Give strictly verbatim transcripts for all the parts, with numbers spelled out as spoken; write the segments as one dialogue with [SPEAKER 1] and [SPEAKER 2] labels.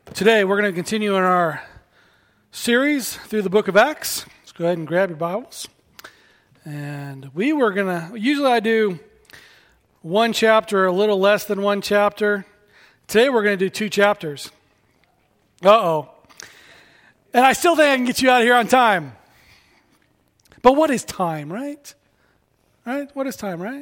[SPEAKER 1] Today we're going to continue in our series through the book of Acts. Let's go ahead and grab your Bibles. And we were going to, usually I do one chapter, a little less than one chapter. Today we're going to do two chapters. Uh-oh. And I still think I can get you out of here on time. But what is time, right? Right? What is time, right?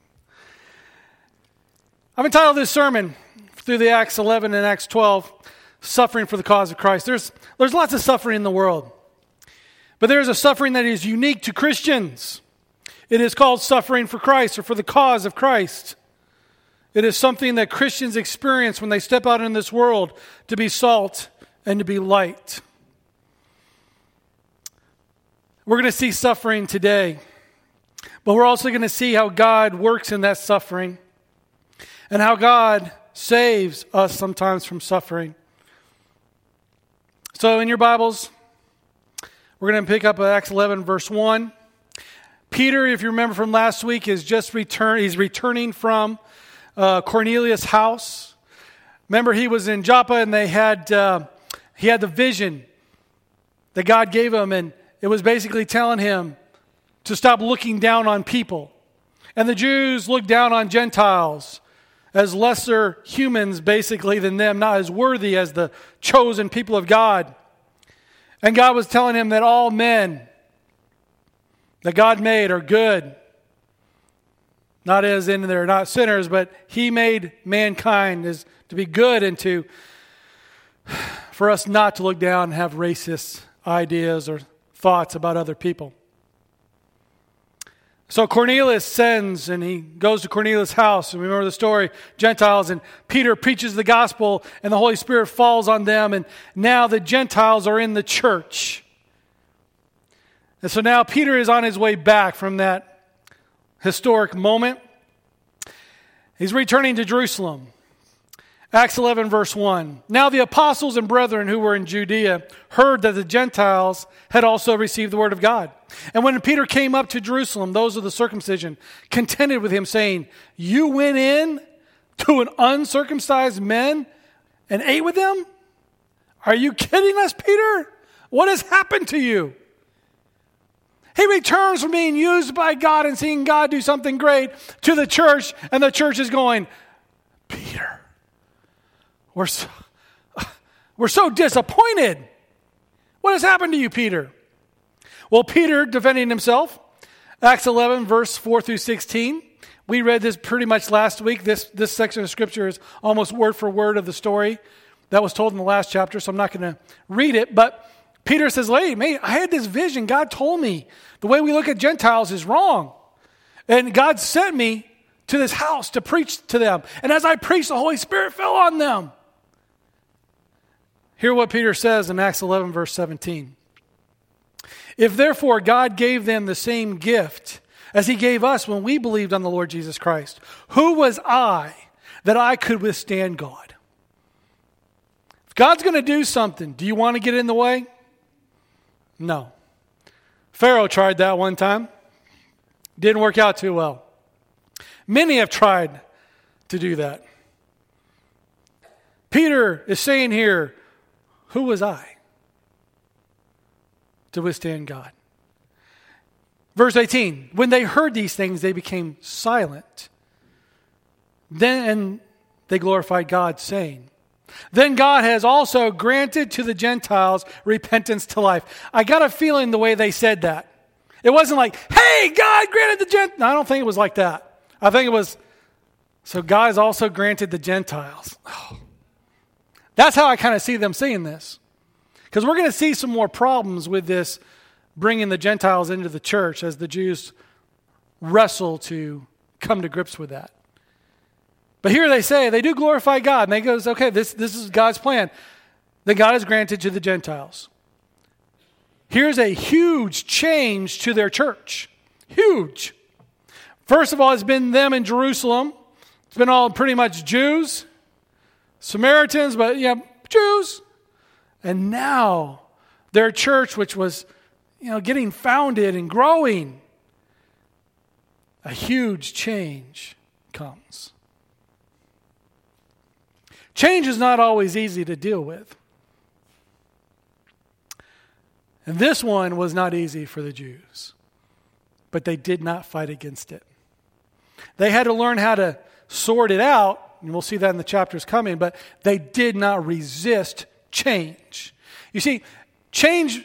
[SPEAKER 1] I've entitled this sermon through the Acts eleven and Acts twelve, Suffering for the Cause of Christ. There's, there's lots of suffering in the world. But there's a suffering that is unique to Christians. It is called suffering for Christ or for the cause of Christ. It is something that Christians experience when they step out in this world to be salt and to be light. We're going to see suffering today, but we're also going to see how God works in that suffering and how God saves us sometimes from suffering. So in your Bibles, we're going to pick up Acts eleven, verse one. Peter, if you remember from last week, is just return. He's returning from uh, Cornelius' house. Remember, he was in Joppa, and they had uh, he had the vision that God gave him, and it was basically telling him to stop looking down on people. And the Jews looked down on Gentiles as lesser humans, basically, than them, not as worthy as the chosen people of God. And God was telling him that all men that God made are good. Not as in they're not sinners, but He made mankind as to be good and to for us not to look down and have racist ideas or thoughts about other people. So Cornelius sends, and he goes to Cornelius' house. And remember the story, Gentiles, and Peter preaches the gospel, and the Holy Spirit falls on them, and now the Gentiles are in the church. And so now Peter is on his way back from that historic moment. He's returning to Jerusalem. Acts eleven, verse one. Now the apostles and brethren who were in Judea heard that the Gentiles had also received the word of God. And when Peter came up to Jerusalem, those of the circumcision contended with him, saying, "You went in to an uncircumcised men and ate with them? Are you kidding us, Peter? What has happened to you?" He returns from being used by God and seeing God do something great to the church, and the church is going, "Peter, We're so, we're so disappointed. What has happened to you, Peter?" Well, Peter, defending himself, Acts eleven, verse four through sixteen. We read this pretty much last week. This, this section of Scripture is almost word for word of the story that was told in the last chapter, so I'm not going to read it. But Peter says, "Hey, mate, I had this vision. God told me the way we look at Gentiles is wrong. And God sent me to this house to preach to them. And as I preached, the Holy Spirit fell on them." Hear what Peter says in Acts eleven, verse seventeen. "If therefore God gave them the same gift as He gave us when we believed on the Lord Jesus Christ, who was I that I could withstand God?" If God's going to do something, do you want to get in the way? No. Pharaoh tried that one time. Didn't work out too well. Many have tried to do that. Peter is saying here, who was I to withstand God? Verse eighteen, when they heard these things, they became silent. Then they glorified God, saying, "Then God has also granted to the Gentiles repentance to life." I got a feeling the way they said that. It wasn't like, "Hey, God granted the Gentiles." No, I don't think it was like that. I think it was, so God has also granted the Gentiles. Oh. That's how I kind of see them saying this. Because we're going to see some more problems with this bringing the Gentiles into the church as the Jews wrestle to come to grips with that. But here they say, they do glorify God. And they go, okay, this, this is God's plan that God has granted to the Gentiles. Here's a huge change to their church. Huge. First of all, it's been them in Jerusalem. It's been all pretty much Jews. Samaritans, but yeah, Jews. And now their church, which was, you know, getting founded and growing, a huge change comes. Change is not always easy to deal with. And this one was not easy for the Jews, but they did not fight against it. They had to learn how to sort it out, and we'll see that in the chapters coming, but they did not resist change. You see, change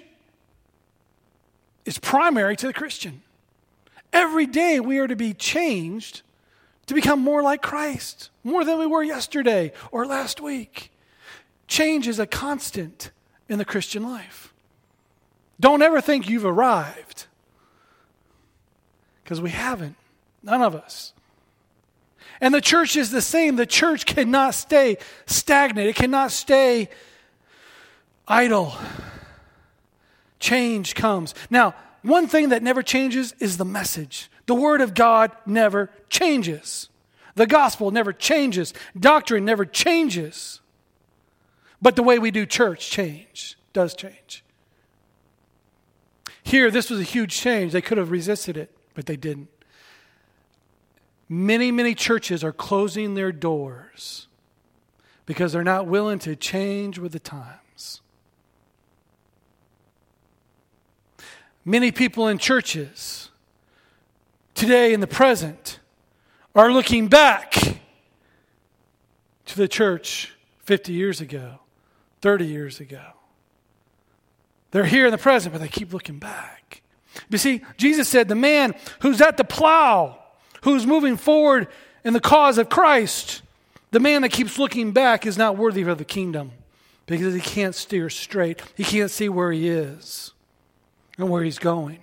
[SPEAKER 1] is primary to the Christian. Every day we are to be changed to become more like Christ, more than we were yesterday or last week. Change is a constant in the Christian life. Don't ever think you've arrived, because we haven't. None of us. And the church is the same. The church cannot stay stagnant. It cannot stay idle. Change comes. Now, one thing that never changes is the message. The Word of God never changes. The gospel never changes. Doctrine never changes. But the way we do church change, does change. Here, this was a huge change. They could have resisted it, but they didn't. Many, many churches are closing their doors because they're not willing to change with the times. Many people in churches today in the present are looking back to the church fifty years ago, thirty years ago. They're here in the present, but they keep looking back. You see, Jesus said the man who's at the plow, who's moving forward in the cause of Christ, the man that keeps looking back is not worthy of the kingdom because he can't steer straight. He can't see where he is and where he's going.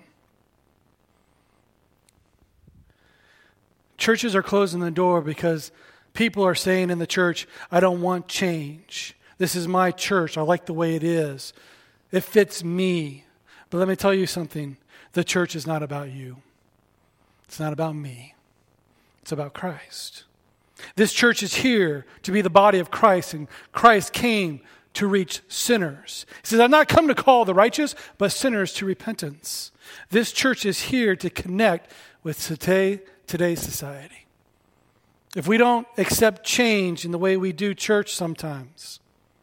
[SPEAKER 1] Churches are closing the door because people are saying in the church, I don't want change. This is my church. I like the way it is. It fits me. But let me tell you something. The church is not about you. It's not about me. It's about Christ. This church is here to be the body of Christ, and Christ came to reach sinners. He says, I've not come to call the righteous, but sinners to repentance. This church is here to connect with today, today's society. If we don't accept change in the way we do church sometimes,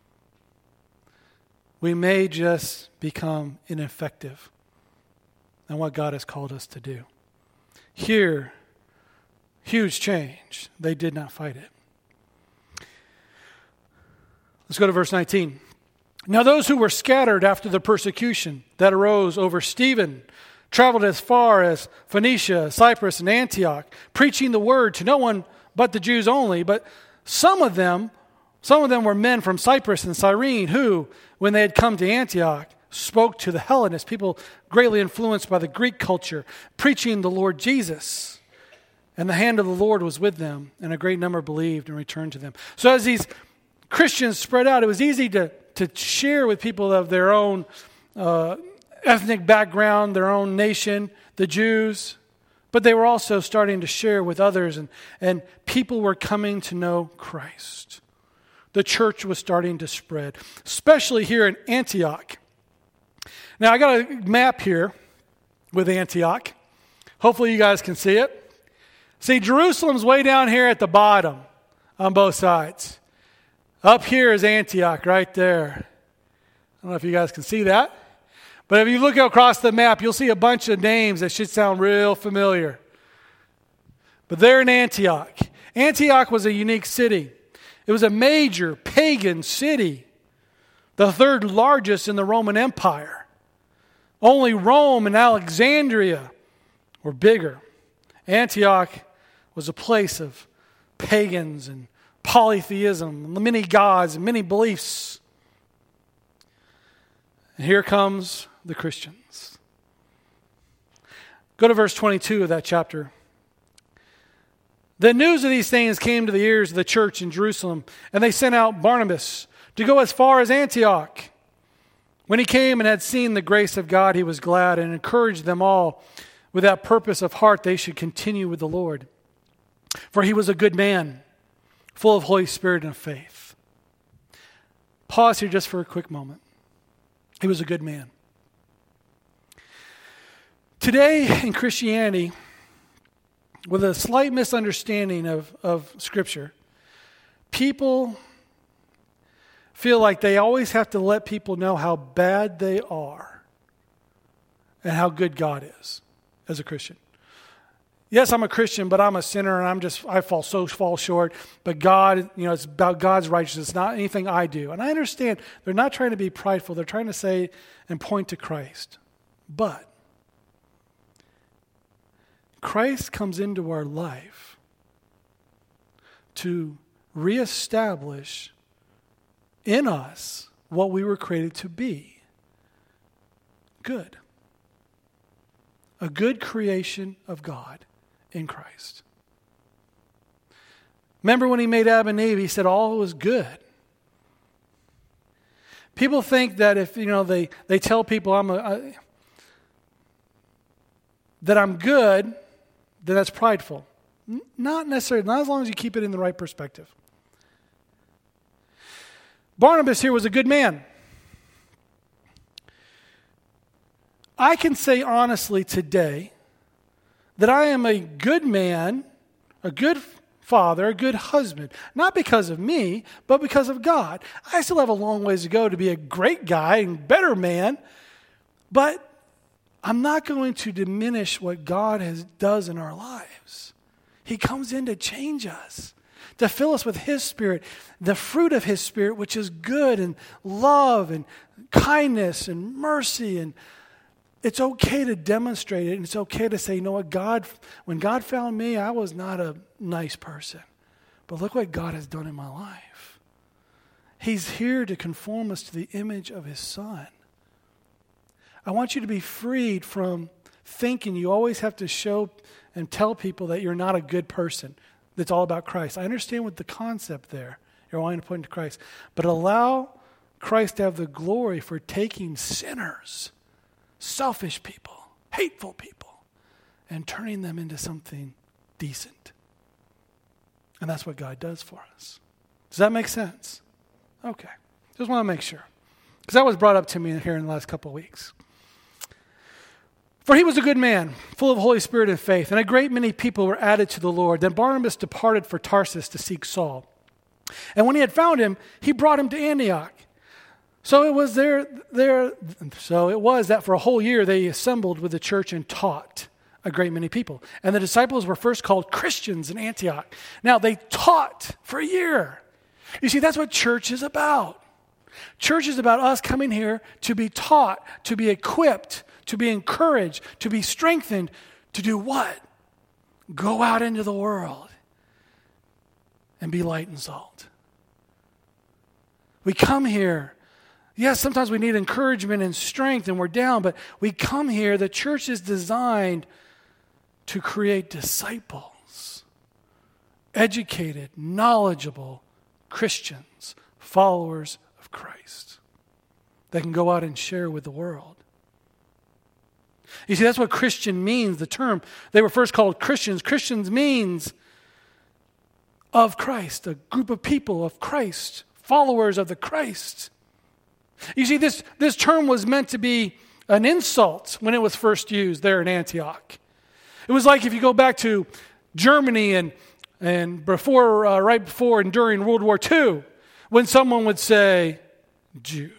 [SPEAKER 1] we may just become ineffective in what God has called us to do. Here, huge change. They did not fight it. Let's go to verse nineteen. Now those who were scattered after the persecution that arose over Stephen traveled as far as Phoenicia, Cyprus, and Antioch, preaching the word to no one but the Jews only. But some of them, some of them were men from Cyprus and Cyrene who, when they had come to Antioch, spoke to the Hellenists, people greatly influenced by the Greek culture, preaching the Lord Jesus. And the hand of the Lord was with them, and a great number believed and returned to them. So as these Christians spread out, it was easy to, to share with people of their own uh, ethnic background, their own nation, the Jews. But they were also starting to share with others, and, and people were coming to know Christ. The church was starting to spread, especially here in Antioch. Now, I got a map here with Antioch. Hopefully you guys can see it. See, Jerusalem's way down here at the bottom on both sides. Up here is Antioch right there. I don't know if you guys can see that. But if you look across the map, you'll see a bunch of names that should sound real familiar. But they're in Antioch. Antioch was a unique city. It was a major pagan city, the third largest in the Roman Empire. Only Rome and Alexandria were bigger. Antioch was a place of pagans and polytheism, many gods and many beliefs. And here comes the Christians. Go to verse twenty-two of that chapter. The news of these things came to the ears of the church in Jerusalem, and they sent out Barnabas to go as far as Antioch. When he came and had seen the grace of God, he was glad and encouraged them all with that purpose of heart they should continue with the Lord. For he was a good man, full of Holy Spirit and of faith. Pause here just for a quick moment. He was a good man. Today in Christianity, with a slight misunderstanding of, of Scripture, people feel like they always have to let people know how bad they are and how good God is as a Christian. Yes, I'm a Christian, but I'm a sinner and I'm just, I fall so fall short. But God, you know, it's about God's righteousness, not anything I do. And I understand they're not trying to be prideful. They're trying to say and point to Christ. But Christ comes into our life to reestablish in us what we were created to be. Good. A good creation of God in Christ. Remember when he made Adam and Eve, he said all was good. People think that if, you know, they, they tell people I'm a, I, that I'm good, then that's prideful. N- not necessarily, not as long as you keep it in the right perspective. Barnabas here was a good man. I can say honestly today that I am a good man, a good father, a good husband. Not because of me, but because of God. I still have a long ways to go to be a great guy and better man, but I'm not going to diminish what God has does in our lives. He comes in to change us, to fill us with His Spirit, the fruit of His Spirit, which is good and love and kindness and mercy. And it's okay to demonstrate it, and it's okay to say, you know what, God, when God found me, I was not a nice person. But look what God has done in my life. He's here to conform us to the image of His Son. I want you to be freed from thinking you always have to show and tell people that you're not a good person. That's all about Christ. I understand what the concept there. You're wanting to point to Christ. But allow Christ to have the glory for taking sinners, selfish people, hateful people, and turning them into something decent. And that's what God does for us. Does that make sense? Okay. Just want to make sure. Because that was brought up to me here in the last couple of weeks. For he was a good man, full of Holy Spirit and faith, and a great many people were added to the Lord. Then Barnabas departed for Tarsus to seek Saul. And when he had found him, he brought him to Antioch. So it was there, there, so it was that for a whole year they assembled with the church and taught a great many people. And the disciples were first called Christians in Antioch. Now they taught for a year. You see, that's what church is about. Church is about us coming here to be taught, to be equipped, to be encouraged, to be strengthened, to do what? Go out into the world and be light and salt. We come here. Yes, sometimes we need encouragement and strength and we're down, but we come here. The church is designed to create disciples, educated, knowledgeable Christians, followers of Christ that can go out and share with the world. You see, that's what Christian means, the term. They were first called Christians. Christians means of Christ, a group of people of Christ, followers of the Christ. You see, this, this term was meant to be an insult when it was first used there in Antioch. It was like if you go back to Germany and, and before, uh, right before and during World War Two, when someone would say, Jew.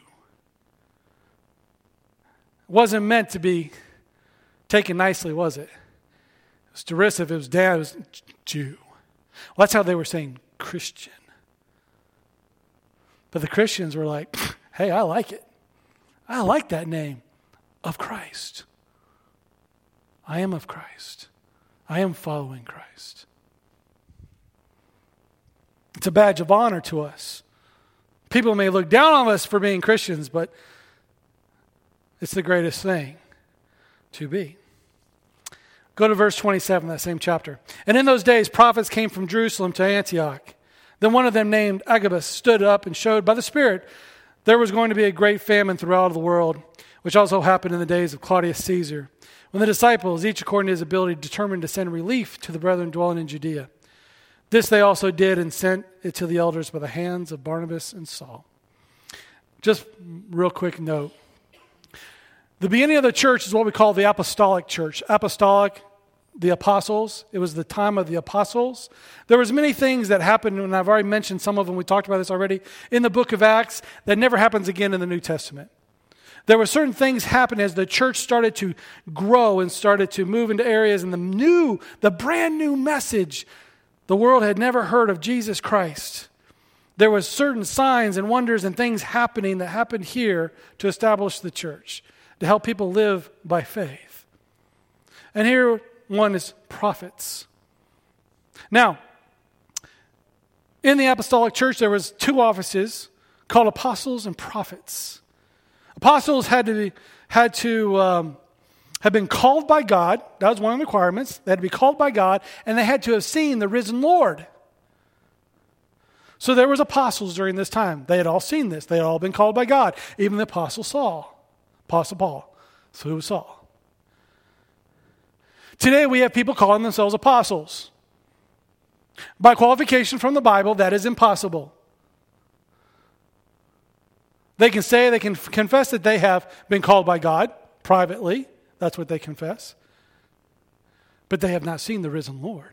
[SPEAKER 1] It wasn't meant to be taken nicely, was it? It was derisive. It was dad. It was Jew. Well, that's how they were saying Christian. But the Christians were like, hey, I like it. I like that name of Christ. I am of Christ. I am following Christ. It's a badge of honor to us. People may look down on us for being Christians, but it's the greatest thing to be. Go to verse twenty-seven, that same chapter. And in those days, prophets came from Jerusalem to Antioch. Then one of them, named Agabus, stood up and showed by the Spirit there was going to be a great famine throughout the world, which also happened in the days of Claudius Caesar, when the disciples, each according to his ability, determined to send relief to the brethren dwelling in Judea. This they also did and sent it to the elders by the hands of Barnabas and Saul. Just real quick note. The beginning of the church is what we call the apostolic church. Apostolic, the apostles. It was the time of the apostles. There was many things that happened, and I've already mentioned some of them. We talked about this already in the book of Acts that never happens again in the New Testament. There were certain things happen as the church started to grow and started to move into areas, and the new, the brand new message, the world had never heard of Jesus Christ. There was certain signs and wonders and things happening that happened here to establish the church, to help people live by faith. And here one is prophets. Now, in the apostolic church, there was two offices called apostles and prophets. Apostles had to be, had to um, have been called by God. That was one of the requirements. They had to be called by God, and they had to have seen the risen Lord. So there was apostles during this time. They had all seen this. They had all been called by God. Even the apostle Saul, Apostle Paul. So who was Saul? Today we have people calling themselves apostles. By qualification from the Bible, that is impossible. They can say, they can confess that they have been called by God privately. That's what they confess. But they have not seen the risen Lord.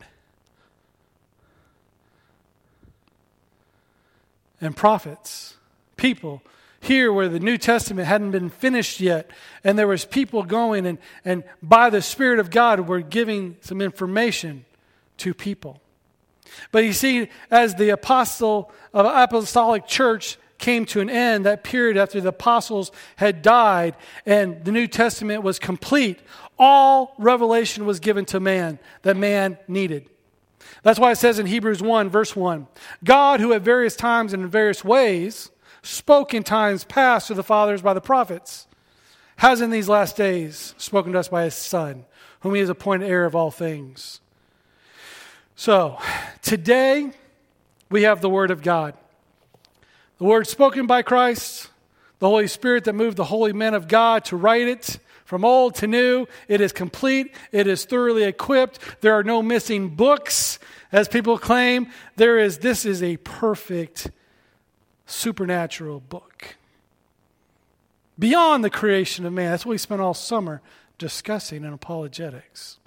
[SPEAKER 1] And prophets, people, here where the New Testament hadn't been finished yet, and there was people going and, and by the Spirit of God were giving some information to people. But you see, as the apostle of apostolic church came to an end, that period after the apostles had died and the New Testament was complete, all revelation was given to man that man needed. That's why it says in Hebrews one, verse one, God, who at various times and in various ways spoke in times past to the fathers by the prophets, has in these last days spoken to us by his Son, whom he has appointed heir of all things. So, today we have the Word of God. The Word spoken by Christ, the Holy Spirit that moved the holy men of God to write it from old to new. It is complete. It is thoroughly equipped. There are no missing books, as people claim. There is. This is a perfect supernatural book. Beyond the creation of man. That's what we spent all summer discussing in apologetics.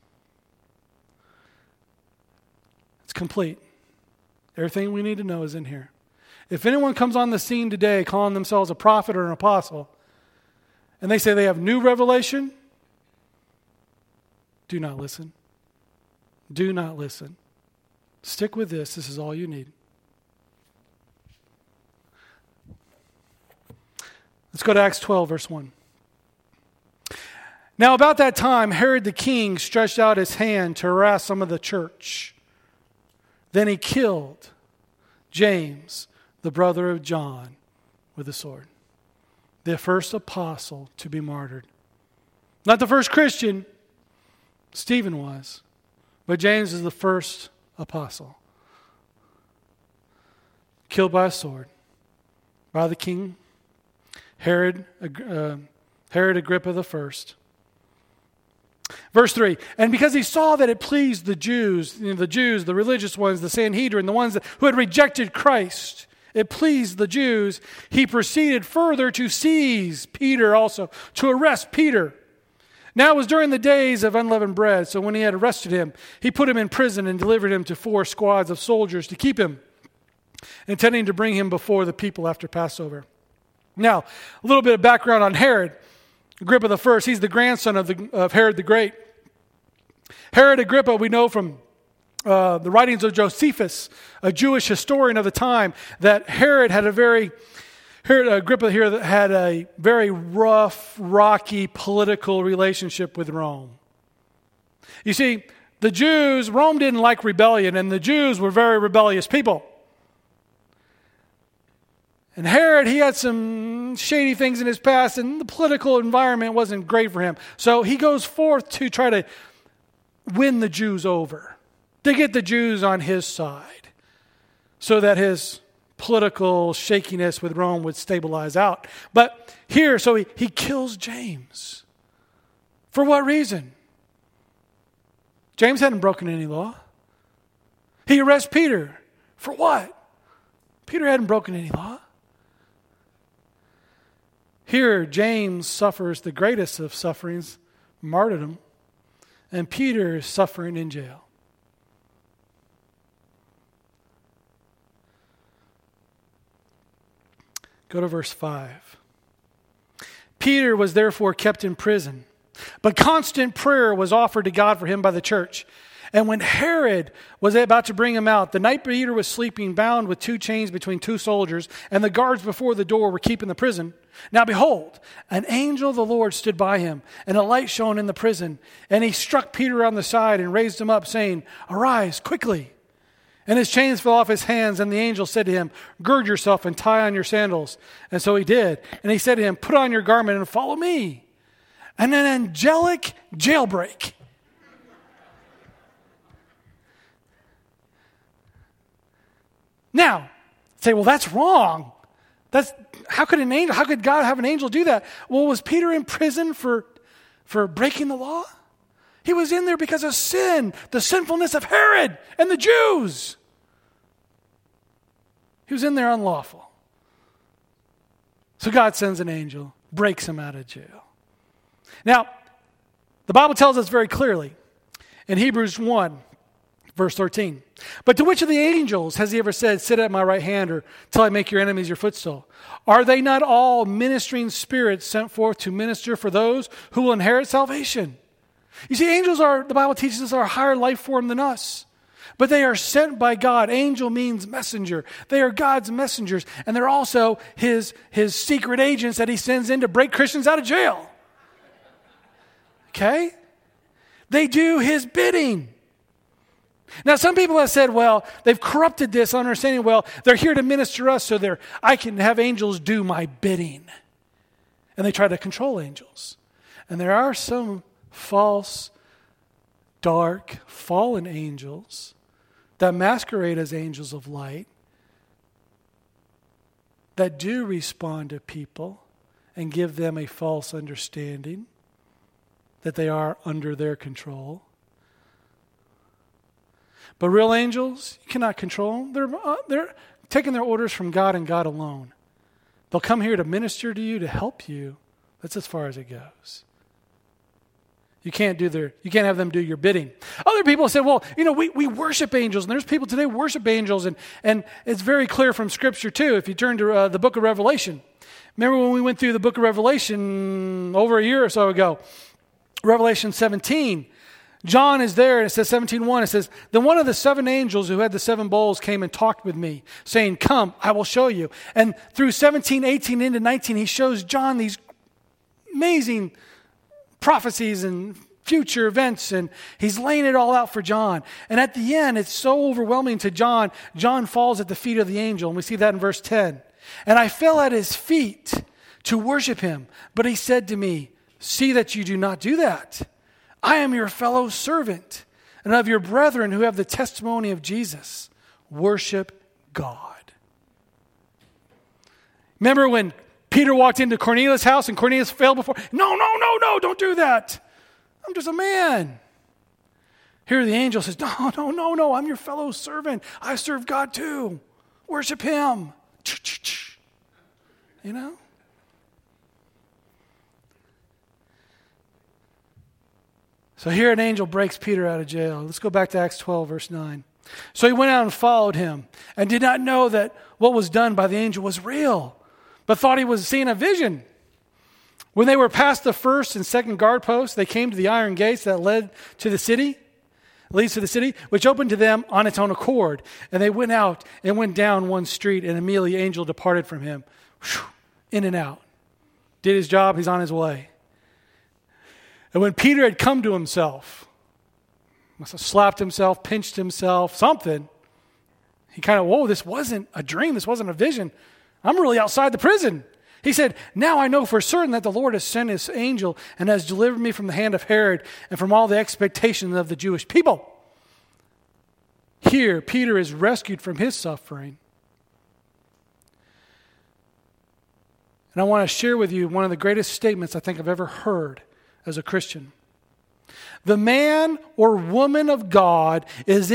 [SPEAKER 1] It's complete. Everything we need to know is in here. If anyone comes on the scene today calling themselves a prophet or an apostle, and they say they have new revelation, do not listen. Do not listen. Stick with this. This is all you need. Let's go to Acts twelve, verse one. Now about that time, Herod the king stretched out his hand to harass some of the church. Then he killed James, the brother of John, with a sword. The first apostle to be martyred. Not the first Christian, Stephen was, but James is the first apostle. Killed by a sword by the king, Herod, uh, Herod Agrippa the first. Verse three, and because he saw that it pleased the Jews, you know, the Jews, the religious ones, the Sanhedrin, the ones that, who had rejected Christ, it pleased the Jews, he proceeded further to seize Peter also, to arrest Peter. Now it was during the days of unleavened bread, so when he had arrested him, he put him in prison and delivered him to four squads of soldiers to keep him, intending to bring him before the people after Passover. Now, a little bit of background on Herod Agrippa the first. He's the grandson of, the, of Herod the Great. Herod Agrippa, we know from uh, the writings of Josephus, a Jewish historian of the time, that Herod had a very, Herod Agrippa here had a very rough, rocky political relationship with Rome. You see, the Jews, Rome didn't like rebellion, and the Jews were very rebellious people. And Herod, he had some shady things in his past, and the political environment wasn't great for him. So he goes forth to try to win the Jews over, to get the Jews on his side, so that his political shakiness with Rome would stabilize out. But here, so he, he kills James. For what reason? James hadn't broken any law. He arrests Peter. For what? Peter hadn't broken any law. Here, James suffers the greatest of sufferings, martyrdom. and Peter is suffering in jail. Go to verse five. Peter was therefore kept in prison, but constant prayer was offered to God for him by the church. And when Herod was about to bring him out, the night Peter was sleeping, bound with two chains between two soldiers, and the guards before the door were keeping the prison. Now behold, an angel of the Lord stood by him, and a light shone in the prison. And he struck Peter on the side and raised him up, saying, "Arise quickly." And his chains fell off his hands, and the angel said to him, "Gird yourself and tie on your sandals." And so he did. And he said to him, "Put on your garment and follow me." And an angelic jailbreak. Now, say, well, that's wrong. That's how could an angel, how could God have an angel do that? Well, was Peter in prison for, for breaking the law? He was in there because of sin, the sinfulness of Herod and the Jews. He was in there unlawful. So God sends an angel, breaks him out of jail. Now, the Bible tells us very clearly in Hebrews one, verse thirteen, "But to which of the angels has he ever said, 'Sit at my right hand,' or 'till I make your enemies your footstool'? Are they not all ministering spirits sent forth to minister for those who will inherit salvation?" You see, angels are, the Bible teaches us, are a higher life form than us. But they are sent by God. Angel means messenger. They are God's messengers. And they're also his, his secret agents that he sends in to break Christians out of jail. Okay? They do his bidding. Now, some people have said, well, they've corrupted this understanding, well, they're here to minister us, so they're, I can have angels do my bidding. And they try to control angels. And there are some false, dark, fallen angels that masquerade as angels of light that do respond to people and give them a false understanding that they are under their control. But real angels, you cannot control them. They're, uh, they're taking their orders from God and God alone. They'll come here to minister to you, to help you. That's as far as it goes. You can't do their, you can't have them do your bidding. Other people say, well, you know, we, we worship angels, and there's people today who worship angels, and, and it's very clear from Scripture too. If you turn to uh, the book of Revelation, remember when we went through the book of Revelation over a year or so ago, Revelation seventeen, John is there, and it says seventeen one, it says, "Then one of the seven angels who had the seven bowls came and talked with me, saying, 'Come, I will show you.'" And through seventeen, eighteen into nineteen, he shows John these amazing prophecies and future events, and he's laying it all out for John. And at the end, it's so overwhelming to John, John falls at the feet of the angel, and we see that in verse ten. "And I fell at his feet to worship him, but he said to me, 'See that you do not do that. I am your fellow servant and of your brethren who have the testimony of Jesus. Worship God.'" Remember when Peter walked into Cornelius' house and Cornelius failed before? No, no, no, no, don't do that. I'm just a man. Here the angel says, no, no, no, no, I'm your fellow servant. I serve God too. Worship him. You know? So here an angel breaks Peter out of jail. Let's go back to Acts twelve, verse nine. "So he went out and followed him and did not know that what was done by the angel was real, but thought he was seeing a vision. When they were past the first and second guard posts, they came to the iron gates that led to the city, leads to the city, which opened to them on its own accord. And they went out and went down one street, and immediately the angel departed from him." Whew, in and out. Did his job, he's on his way. And when Peter had come to himself, must have slapped himself, pinched himself, something, he kind of, whoa, this wasn't a dream, this wasn't a vision. I'm really outside the prison. He said, "Now I know for certain that the Lord has sent his angel and has delivered me from the hand of Herod and from all the expectations of the Jewish people." Here, Peter is rescued from his suffering. And I want to share with you one of the greatest statements I think I've ever heard as a Christian. The man or woman of God is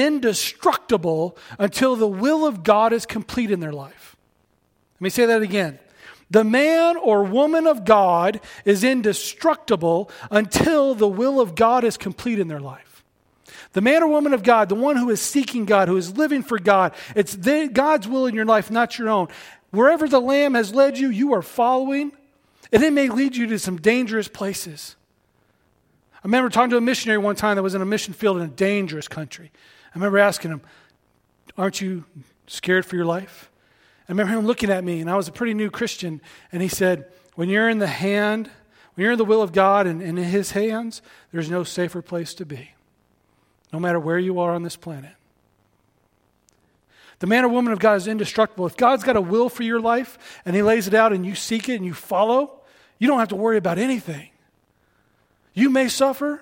[SPEAKER 1] indestructible until the will of God is complete in their life. Let me say that again. The man or woman of God is indestructible until the will of God is complete in their life. The man or woman of God, the one who is seeking God, who is living for God, it's the, God's will in your life, not your own. Wherever the Lamb has led you, you are following, and it may lead you to some dangerous places. I remember talking to a missionary one time that was in a mission field in a dangerous country. I remember asking him, aren't you scared for your life? I remember him looking at me, and I was a pretty new Christian, and he said, when you're in the hand, when you're in the will of God and, and in His hands, there's no safer place to be, no matter where you are on this planet. The man or woman of God is indestructible. If God's got a will for your life, and He lays it out, and you seek it, and you follow, you don't have to worry about anything. You may suffer,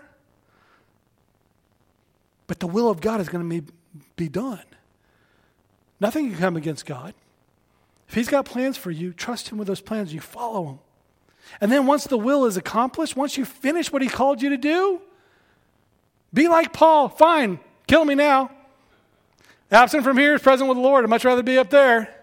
[SPEAKER 1] but the will of God is going to be, be done. Nothing can come against God. If He's got plans for you, trust Him with those plans. You follow Him. And then once the will is accomplished, once you finish what He called you to do, be like Paul. Fine, kill me now. Absent from here is present with the Lord. I'd much rather be up there.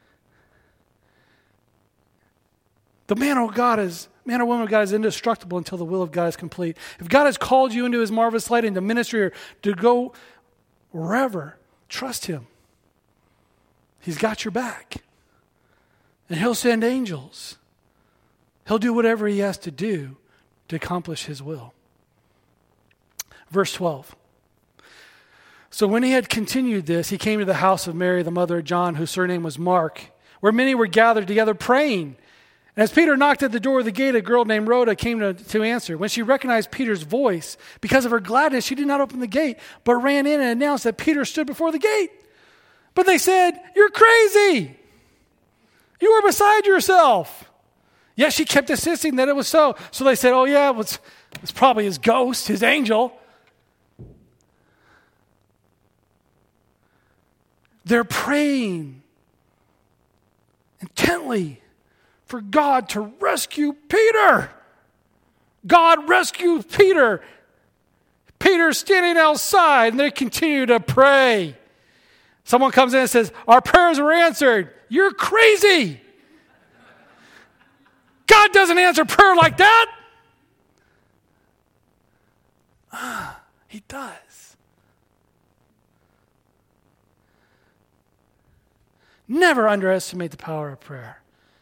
[SPEAKER 1] The man or God is, man or woman of God is indestructible until the will of God is complete. If God has called you into His marvelous light, into ministry, or to go wherever, trust Him. He's got your back. And He'll send angels. He'll do whatever He has to do to accomplish His will. Verse twelve. So when He had continued this, He came to the house of Mary, the mother of John, whose surname was Mark, where many were gathered together praying. And as Peter knocked at the door of the gate, a girl named Rhoda came to, to answer. When she recognized Peter's voice, because of her gladness, she did not open the gate, but ran in and announced that Peter stood before the gate. But they said, "You're crazy. You were beside yourself." Yet she kept insisting that it was so. So they said, "Oh yeah, it was, it was probably his ghost, his angel." They're praying intently for God to rescue Peter. God rescues Peter. Peter's standing outside, and they continue to pray. Someone comes in and says, "Our prayers were answered." You're crazy. God doesn't answer prayer like that. Ah, He does. Never underestimate the power of prayer.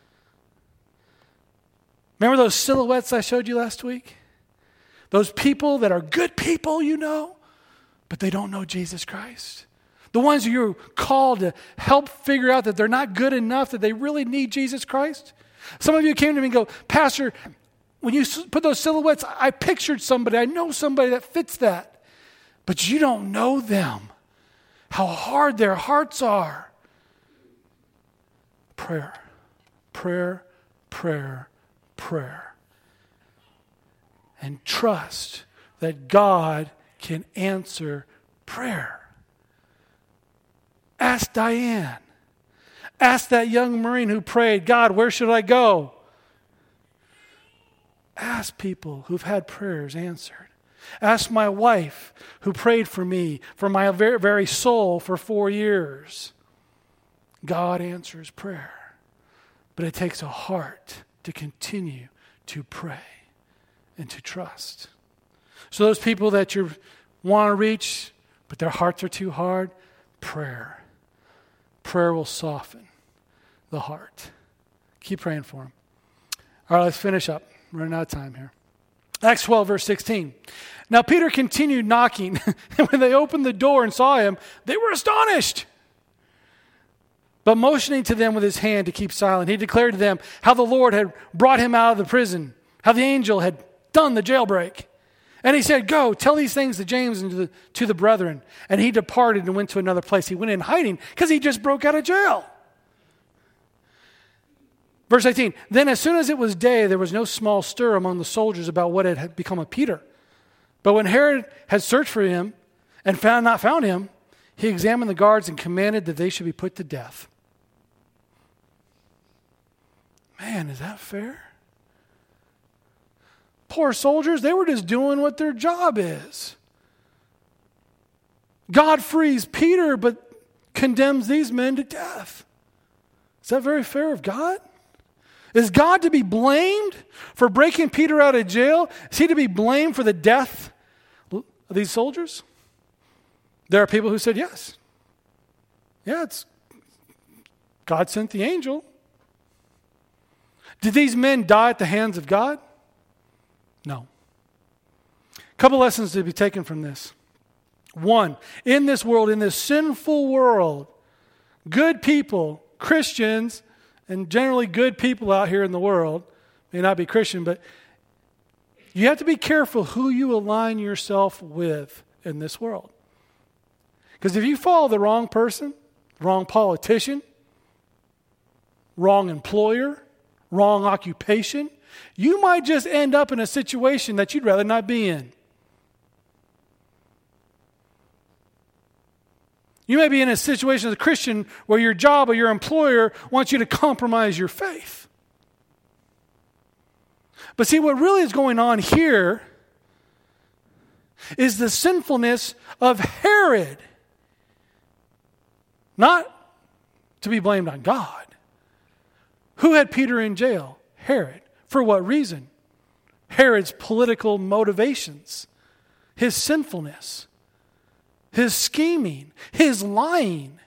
[SPEAKER 1] Remember those silhouettes I showed you last week? Those people that are good people, you know, but they don't know Jesus Christ. The ones you're called to help figure out that they're not good enough, that they really need Jesus Christ. Some of you came to me and go, "Pastor, when you put those silhouettes, I pictured somebody, I know somebody that fits that. But you don't know them, how hard their hearts are." Prayer, prayer, prayer, prayer. And trust that God can answer prayer. Ask Diane. Ask that young Marine who prayed, "God, where should I go?" Ask people who've had prayers answered. Ask my wife who prayed for me, for my very, very soul for four years. God answers prayer. But it takes a heart to continue to pray and to trust. So those people that you want to reach, but their hearts are too hard, prayer. Prayer will soften the heart. Keep praying for them. All right, let's finish up. We're running out of time here. Acts twelve, verse sixteen. Now Peter continued knocking, and when they opened the door and saw him, they were astonished. But motioning to them with his hand to keep silent, he declared to them how the Lord had brought him out of the prison, how the angel had done the jailbreak. And he said, "Go, tell these things to James and to the, to the brethren." And he departed and went to another place. He went in hiding because he just broke out of jail. Verse eighteen, then as soon as it was day, there was no small stir among the soldiers about what had become of Peter. But when Herod had searched for him and found not found him, he examined the guards and commanded that they should be put to death. Man, is that fair? Poor soldiers, they were just doing what their job is. God frees Peter, but condemns these men to death. Is that very fair of God? Is God to be blamed for breaking Peter out of jail? Is he to be blamed for the death of these soldiers? There are people who said yes. Yeah, it's God sent the angel. Did these men die at the hands of God? No. A couple lessons to be taken from this. One, in this world, in this sinful world, good people, Christians, and generally good people out here in the world, may not be Christian, but you have to be careful who you align yourself with in this world. Because if you follow the wrong person, wrong politician, wrong employer, wrong occupation, you might just end up in a situation that you'd rather not be in. You may be in a situation as a Christian where your job or your employer wants you to compromise your faith. But see, what really is going on here is the sinfulness of Herod. Not to be blamed on God. Who had Peter in jail? Herod. For what reason? Herod's political motivations, his sinfulness, his scheming, his lying.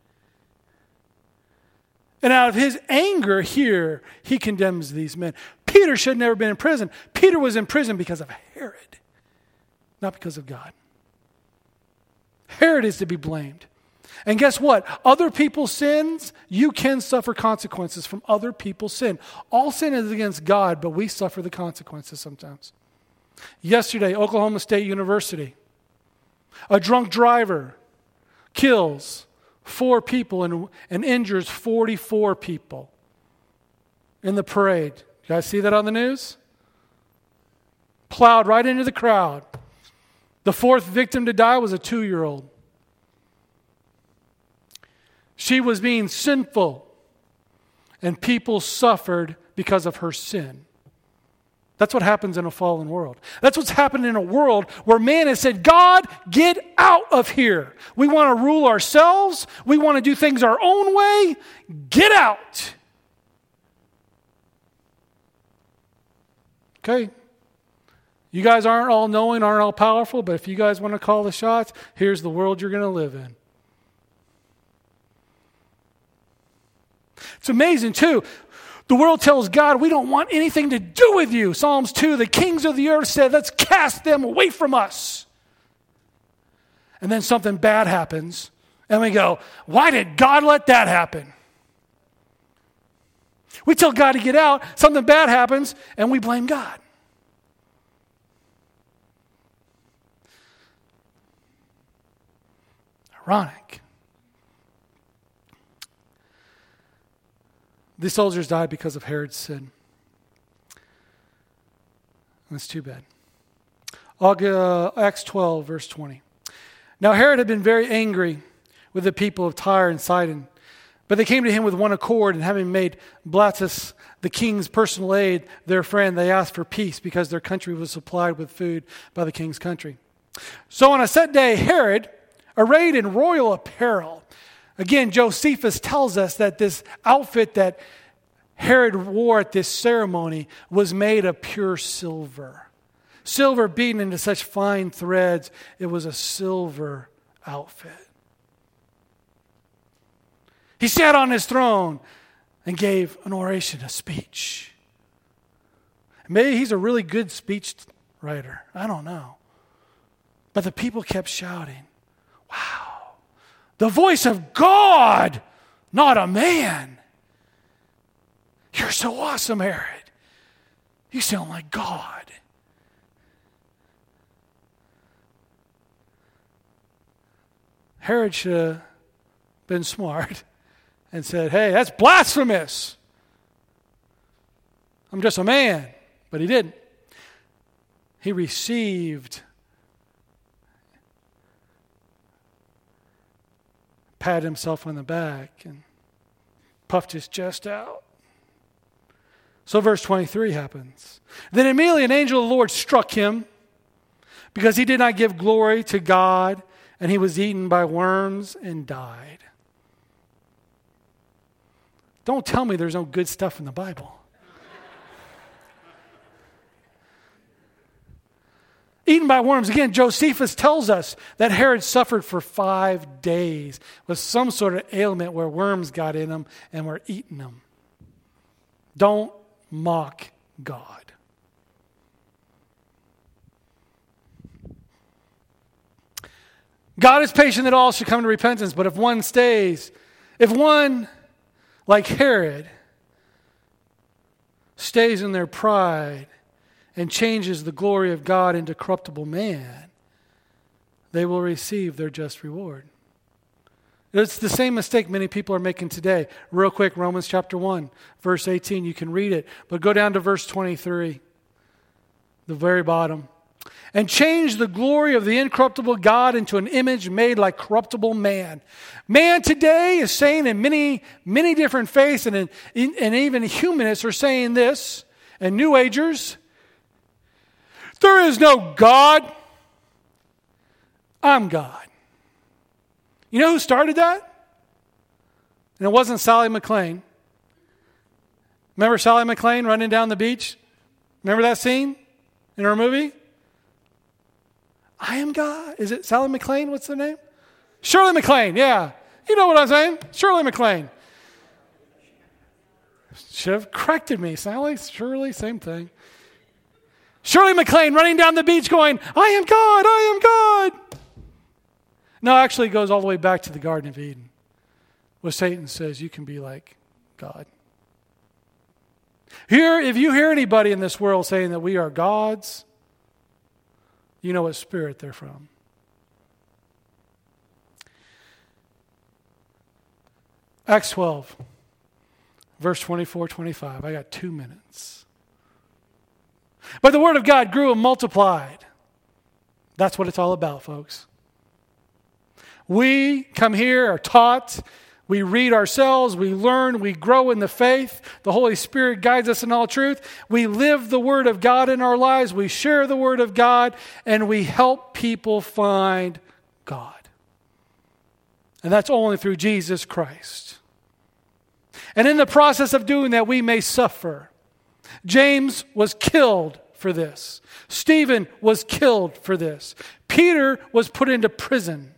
[SPEAKER 1] And out of his anger here, he condemns these men. Peter should have never been in prison. Peter was in prison because of Herod, not because of God. Herod is to be blamed. And guess what? Other people's sins, you can suffer consequences from other people's sin. All sin is against God, but we suffer the consequences sometimes. Yesterday, Oklahoma State University, a drunk driver kills four people and, and injures forty-four people in the parade. You guys see that on the news? Plowed right into the crowd. The fourth victim to die was a two-year-old. She was being sinful, and people suffered because of her sin. That's what happens in a fallen world. That's what's happening in a world where man has said, God, get out of here. We want to rule ourselves. We want to do things our own way. Get out. Okay. You guys aren't all knowing, aren't all powerful, but if you guys want to call the shots, here's the world you're going to live in. It's amazing, too. The world tells God, we don't want anything to do with you. Psalms two, the kings of the earth said, let's cast them away from us. And then something bad happens, and we go, why did God let that happen? We tell God to get out, something bad happens, and we blame God. Ironic. These soldiers died because of Herod's sin. That's too bad. Acts twelve, verse twenty. Now Herod had been very angry with the people of Tyre and Sidon, but they came to him with one accord, and having made Blastus, the king's personal aide, their friend, they asked for peace because their country was supplied with food by the king's country. So on a set day, Herod, arrayed in royal apparel. Again, Josephus tells us that this outfit that Herod wore at this ceremony was made of pure silver. Silver beaten into such fine threads, it was a silver outfit. He sat on his throne and gave an oration, a speech. Maybe he's a really good speech writer. I don't know. But the people kept shouting, wow. The voice of God, not a man. You're so awesome, Herod. You sound like God. Herod should have been smart and said, hey, that's blasphemous. I'm just a man. But he didn't. He received patted himself on the back and puffed his chest out. So verse twenty-three happens. Then immediately an angel of the Lord struck him because he did not give glory to God, and he was eaten by worms and died. Don't tell me there's no good stuff in the Bible. eaten by worms. Again, Josephus tells us that Herod suffered for five days with some sort of ailment where worms got in him and were eating him. Don't mock God. God is patient that all should come to repentance, but if one stays, if one, like Herod, stays in their pride and changes the glory of God into corruptible man, they will receive their just reward. It's the same mistake many people are making today. Real quick, Romans chapter one, verse eighteen, you can read it, but go down to verse twenty-three, the very bottom. And change the glory of the incorruptible God into an image made like corruptible man. Man today is saying in many, many different faiths, and, in, and even humanists are saying this, and New Agers, there is no God. I'm God. You know who started that? And it wasn't Sally McLean. Remember Sally McLean running down the beach? Remember that scene in her movie? I am God. Is it Sally McLean? What's the name? Shirley MacLaine, yeah. You know what I'm saying? Shirley MacLaine. Should have corrected me. Sally, Shirley, same thing. Shirley MacLaine running down the beach going, I am God, I am God. No, actually it goes all the way back to the Garden of Eden, where Satan says you can be like God. Here, if you hear anybody in this world saying that we are gods, you know what spirit they're from. Acts twelve, verse twenty-four, twenty-five. I got two minutes. But the word of God grew and multiplied. That's what it's all about, folks. We come here, are taught, we read ourselves, we learn, we grow in the faith. The Holy Spirit guides us in all truth. We live the Word of God in our lives. We share the Word of God, and we help people find God. And that's only through Jesus Christ. And in the process of doing that, we may suffer. James was killed for this. Stephen was killed for this. Peter was put into prison.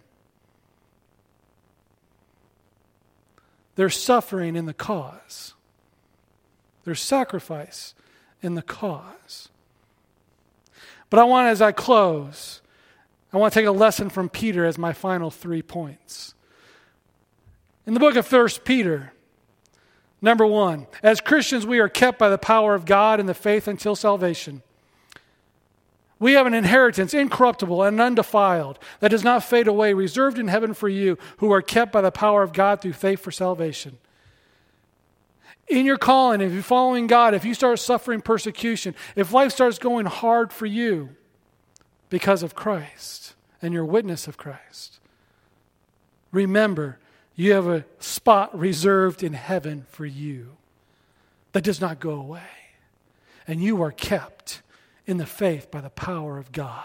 [SPEAKER 1] There's suffering in the cause. There's sacrifice in the cause. But I want, as I close, I want to take a lesson from Peter as my final three points. In the book of First Peter, number one, as Christians we are kept by the power of God in the faith until salvation. We have an inheritance incorruptible and undefiled that does not fade away, reserved in heaven for you who are kept by the power of God through faith for salvation. In your calling, if you're following God, if you start suffering persecution, if life starts going hard for you because of Christ and your witness of Christ, remember you have a spot reserved in heaven for you that does not go away. And you are kept in the faith by the power of God.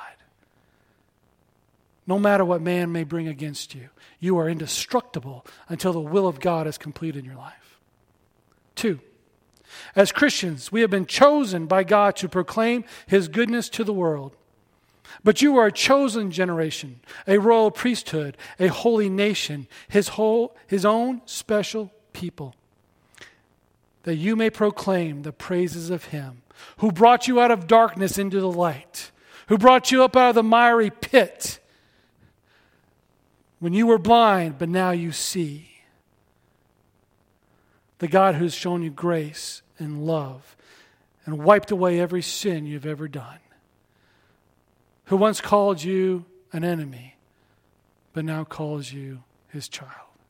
[SPEAKER 1] No matter what man may bring against you, you are indestructible until the will of God is complete in your life. Two, as Christians, we have been chosen by God to proclaim His goodness to the world. But you are a chosen generation, a royal priesthood, a holy nation, His whole, His own special people, that you may proclaim the praises of Him who brought you out of darkness into the light, who brought you up out of the miry pit when you were blind, but now you see. The God who's shown you grace and love and wiped away every sin you've ever done, who once called you an enemy, but now calls you His child.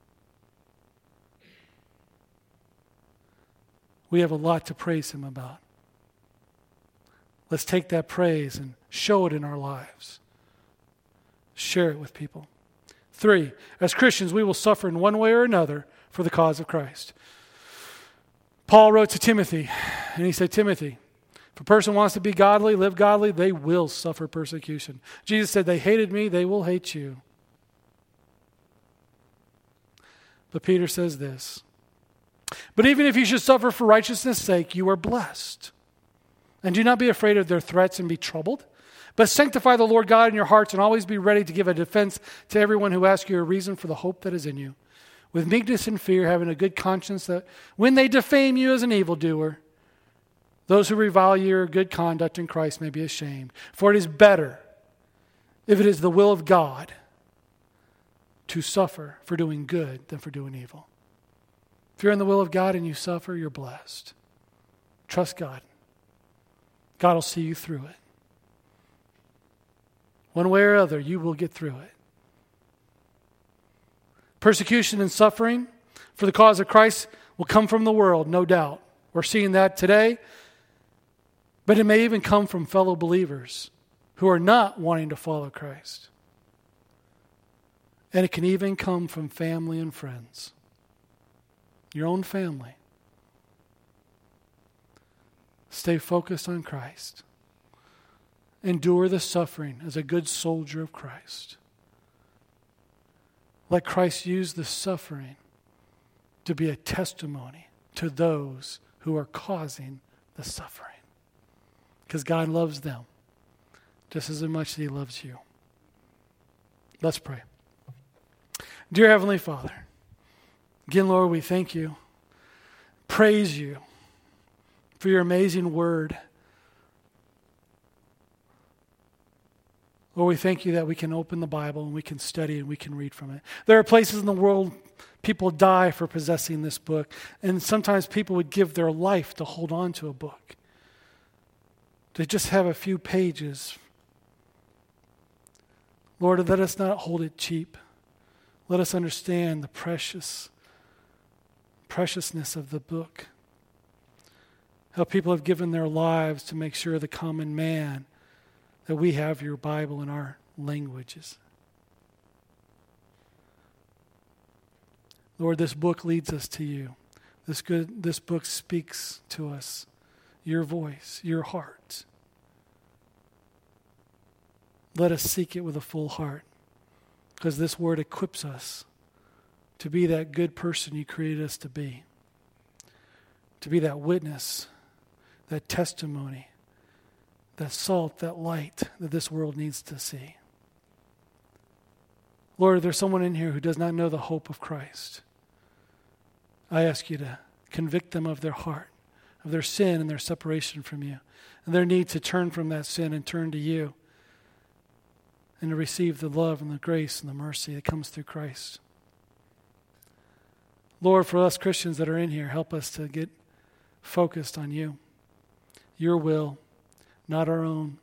[SPEAKER 1] We have a lot to praise Him about. Let's take that praise and show it in our lives. Share it with people. Three, as Christians, we will suffer in one way or another for the cause of Christ. Paul wrote to Timothy, and he said, Timothy, if a person wants to be godly, live godly, they will suffer persecution. Jesus said, they hated me, they will hate you. But Peter says this, but even if you should suffer for righteousness' sake, you are blessed. And do not be afraid of their threats and be troubled, But sanctify the Lord God in your hearts and always be ready to give a defense to everyone who asks you a reason for the hope that is in you. With meekness and fear, having a good conscience, that when they defame you as an evildoer, those who revile your good conduct in Christ may be ashamed. For it is better, if it is the will of God, to suffer for doing good than for doing evil. If you're in the will of God and you suffer, you're blessed. Trust God. God will see you through it. One way or other, you will get through it. Persecution and suffering for the cause of Christ will come from the world, no doubt. We're seeing that today. But it may even come from fellow believers who are not wanting to follow Christ. And it can even come from family and friends. Your own family. Stay focused on Christ. Endure the suffering as a good soldier of Christ. Let Christ use the suffering to be a testimony to those who are causing the suffering. Because God loves them just as much as He loves you. Let's pray. Dear Heavenly Father, again, Lord, we thank you, praise you for your amazing word. Lord, we thank you that we can open the Bible and we can study and we can read from it. There are places in the world people die for possessing this book, and sometimes people would give their life to hold on to a book, to just have a few pages. Lord, let us not hold it cheap. Let us understand the precious, preciousness of the book. How people have given their lives to make sure the common man that we have your Bible in our languages. Lord, this book leads us to you. This good, this book speaks to us, your voice, your heart. Let us seek it with a full heart, because this word equips us to be that good person you created us to be, to be that witness, that testimony, that salt, that light that this world needs to see. Lord, if there's someone in here who does not know the hope of Christ, I ask you to convict them of their heart, of their sin and their separation from you, and their need to turn from that sin and turn to you, and to receive the love and the grace and the mercy that comes through Christ. Lord, for us Christians that are in here, help us to get focused on you, your will, not our own.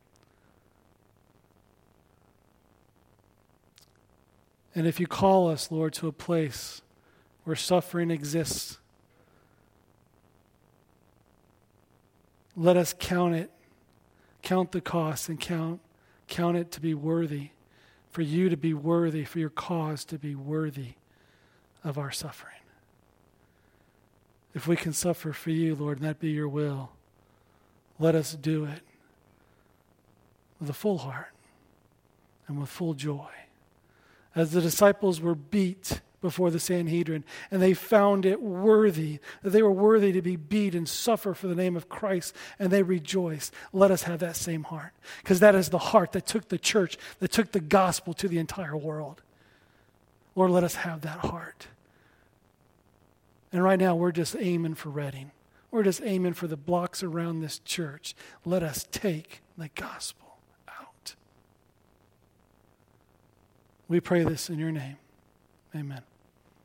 [SPEAKER 1] And if you call us, Lord, to a place where suffering exists, let us count it, count the cost, and count count it to be worthy, for you to be worthy, for your cause to be worthy of our suffering. If we can suffer for you, Lord, and that be your will, let us do it with a full heart and with full joy. As the disciples were beat before the Sanhedrin, and they found it worthy, that they were worthy to be beat and suffer for the name of Christ, and they rejoiced. Let us have that same heart, because that is the heart that took the church, that took the gospel to the entire world. Lord, let us have that heart. And right now, we're just aiming for Redding. We're just aiming for the blocks around this church. Let us take the gospel out. We pray this in your name. Amen.